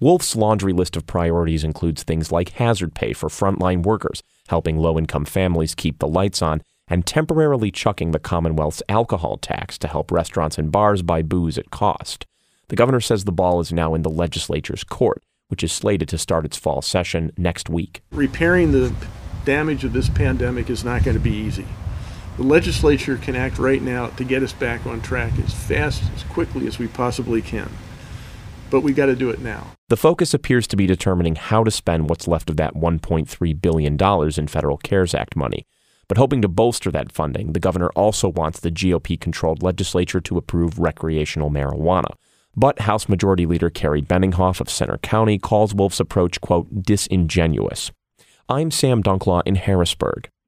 Wolf's laundry list of priorities includes things like hazard pay for frontline workers, helping low-income families keep the lights on, and temporarily chucking the Commonwealth's alcohol tax to help restaurants and bars buy booze at cost. The governor says the ball is now in the legislature's court, which is slated to start its fall session next week. Repairing the damage of this pandemic is not going to be easy. The legislature can act right now to get us back on track as fast, as quickly as we possibly can. But we got to do it now. The focus appears to be determining how to spend what's left of that $1.3 billion in federal CARES Act money. But hoping to bolster that funding, the governor also wants the GOP-controlled legislature to approve recreational marijuana. But House Majority Leader Carrie Benninghoff of Centre County calls Wolf's approach, quote, disingenuous. I'm Sam Dunklaw in Harrisburg.